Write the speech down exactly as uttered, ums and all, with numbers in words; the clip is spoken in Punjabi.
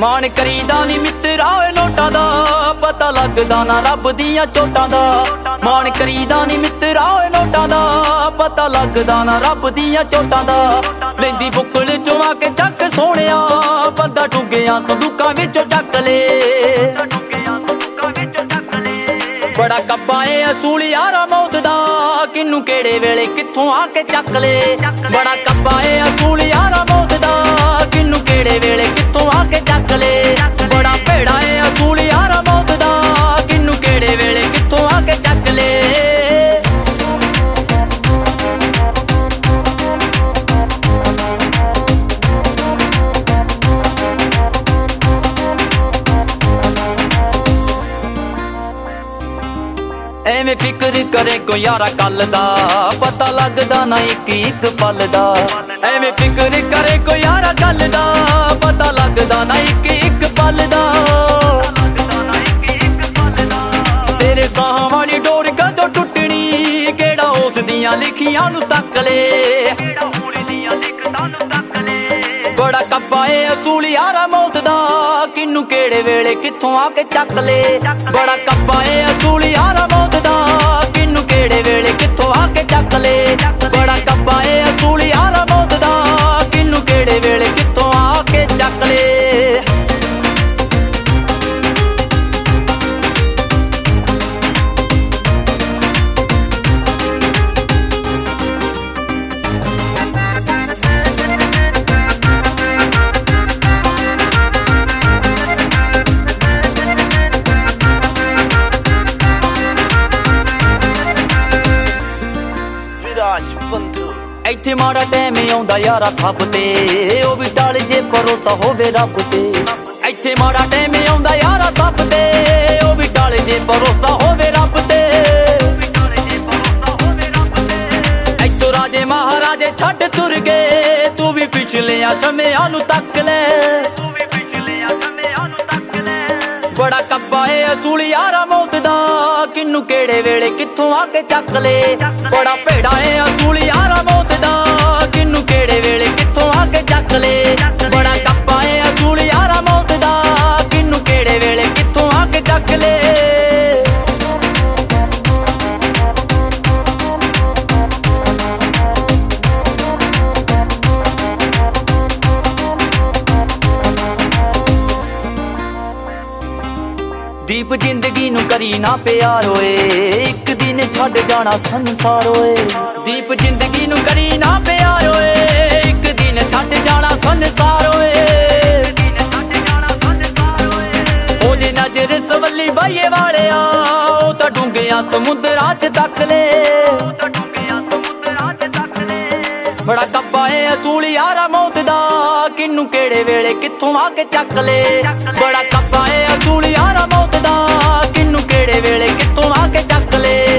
ਮਾਣ ਕਰੀਦਾ ਨੀ ਮਿੱਤਰਾ ਓਏ ਨੋਟਾਂ ਦਾ, ਪਤਾ ਲੱਗਦਾ ਨਾ ਰੱਬ ਦੀਆਂ ਚੋਟਾਂ ਦਾ। ਮਾਣ ਕਰੀਦਾ ਨੀ ਮਿੱਤਰਾ ਓਏ ਨੋਟਾਂ ਦਾ, ਪਤਾ ਲੱਗਦਾ ਨਾ ਰੱਬ ਦੀਆਂ ਚੋਟਾਂ ਦਾ। ਲੈਂਦੀ ਬੁੱਕਲ ਚੋਂ ਆ ਕੇ ਚੱਕ ਸੋਹਣਿਆ, ਬੰਦਾ ਡੁੱਗਿਆ ਸੰਦੂਕਾਂ ਵਿੱਚੋਂ ਚੱਕ ਲੇ। ਬੜਾ ਕੱਬਾ ਏ ਅਸੂਲ ਯਾਰਾ ਮੌਤ ਦਾ, ਕਿਨੂੰ ਕਿਹੜੇ ਵੇਲੇ ਕਿੱਥੋਂ ਆ ਕੇ ਚੱਕ ਲੇ। ਬੜਾ ਕੱਬਾ ਏ ਅਸੂਲ ਯਾਰਾ ਮੌਤ ਦਾ, ਕਿਨੂੰ ਕਿਹੜੇ ਵੇਲੇ ਕਿੱਥੋਂ ਆ ਕੇ ਚੱਕ ਲੇ। ਬੜਾ ਭੇੜਾ ਏ ਅਸੂਲ ਯਾਰਾ ਮੌਤ ਦਾ, ਕਿਨੂੰ ਕਿਹੜੇ ਵੇਲੇ ਕਿੱਥੋਂ ਆ ਕੇ ਚੱਕ ਲੇ। ਐਵੇਂ ਫਿਕਰ ਕਰੇ ਕੋਈ ਯਾਰਾ ਕੱਲ ਦਾ, ਪਤਾ ਲੱਗਦਾ ਨਾ ਇੱਕ ਇੱਕ ਪਲ ਦਾ। ਐਵੇਂ ਫਿਕਰ ਕਰੇ ਕੋਈ ਯਾਰਾ ਕੱਲ ਦਾ, ਪਤਾ ਲੱਗਦਾ ਨਾ ਇੱਕ ਇੱਕ ਪਲ ਦਾ। ਤੇਰੇ ਸਾਹਾਂ ਵਾਲੀ ਡੋਰ ਕਦੋਂ ਟੁੱਟਣੀ, ਕਿਹੜਾ ਉਸ ਦੀਆਂ ਲਿਖੀਆਂ ਨੂੰ ਤੱਕ ਲੇ। ਬੜਾ ਕੱਬਾ ਏ ਅਸੂਲ ਯਾਰਾ ਮੌਤ ਦਾ, ਕਿਨੂੰ ਕਿਹੜੇ ਵੇਲੇ ਕਿੱਥੋਂ ਆ ਕੇ ਚੱਕ ਲੇ। ਬੜਾ ਕੱਬਾ ਏ ਅਸੂਲ ਯਾਰਾ ਮੌਤ ਦਾ, ਕਿਨੂੰ ਕਿਹੜੇ ਵੇਲੇ ਕਿੱਥੋਂ ਆ ਕੇ ਚੱਕ ਲੇ। ਬੜਾ ਕੱਬਾ ਏ ਅਸੂਲ ਯਾਰਾ ਮੌਤ ਦਾ, ਕਿਨੂੰ ਕਿਹੜੇ ਵੇਲੇ ਕਿੱਥੋਂ ਆ ਕੇ ਚੱਕ ਲੇ। ਇੱਥੇ ਮਾੜਾ ਟਾਈਮ ਆਉਂਦਾ ਯਾਰਾ ਸਭ ਤੇ, ਉਹ ਵੀ ਟਲ ਜੇ ਭਰੋਸਾ ਹੋਵੇ ਰੱਬ ਤੇ। ਇੱਥੇ ਮਾੜਾ ਟਾਈਮ ਆਉਂਦਾ ਯਾਰਾ ਸਭ ਤੇ, ਉਹ ਵੀ ਟਲ ਜੇ ਭਰੋਸਾ ਹੋਵੇ ਰੱਬ ਤੇ। ਇੱਥੋਂ ਰਾਜੇ ਮਹਾਰਾਜੇ ਛੱਡ ਤੁਰ ਗਏ, ਤੂੰ ਵੀ ਪਿਛਲਿਆਂ ਸਮਿਆਂ ਨੂੰ ਤੱਕ ਲੈ। ਬੜਾ ਕੱਬਾ ਏ ਅਸੂਲ ਯਾਰਾ ਮੌਤ ਦਾ, ਕਿਨੂੰ ਕਿਹੜੇ ਵੇਲੇ ਕਿੱਥੋਂ ਆ ਕੇ ਚੱਕ ਲੇ। ਬੜਾ ਭੇੜਾ ਏ ਅਸੂਲ ਯਾਰਾ ਮੌਤ ਦਾ, ਕਿਨੂੰ ਕਿਹੜੇ ਵੇਲੇ ਕਿੱਥੋਂ ਆ ਕੇ ਚੱਕ ਲੇ। ਬੜਾ ਕੱਬਾ ਏ ਅਸੂਲ ਯਾਰਾ ਮੌਤ ਦਾ, ਕਿਨੂੰ ਕਿਹੜੇ ਵੇਲੇ ਕਿੱਥੋਂ ਆ ਕੇ ਚੱਕ ਲੇ। ਦੀਪ ਜ਼ਿੰਦਗੀ ਨੂੰ ਕਰੀ ਨਾ ਪਿਆਰ ਓਏ, ਇੱਕ ਦਿਨ ਛੱਡ ਜਾਣਾ ਸੰਸਾਰ ਓਏ। ਦੀਪ ਜ਼ਿੰਦਗੀ ਨੂੰ ਕਰੀ ਨਾ ਪਿਆਰ ਓਏ, ਇੱਕ ਦਿਨ ਛੱਡ ਜਾਣਾ ਸੰਸਾਰ ਓਏ। ਉਹਦੀ ਨਜ਼ਰ ਸਵੱਲੀ ਬਾਈਏ ਵਾਲਿਆ, ਉਹ ਤਾਂ ਡੂੰਘਿਆਂ ਸਮੁੰਦਰਾਂ ਚ ਤੱਕ ਲੈ। ਬੜਾ ਕੱਬਾ ਏ ਅਸੂਲ ਯਾਰਾ ਮੌਤ ਦਾ, ਕਿਨੂੰ ਕਿਹੜੇ ਵੇਲੇ ਕਿੱਥੋਂ ਆ ਕੇ ਚੱਕ ਲੈ। ਬੜਾ ਕੱਬਾ ਏ ਅਸੂਲ ਯਾਰਾ ਮੌਤ ਦਾ, ਕਿਨੂੰ ਕਿਹੜੇ ਵੇਲੇ ਕਿੱਥੋਂ ਆ ਕੇ ਚੱਕ ਲੈ।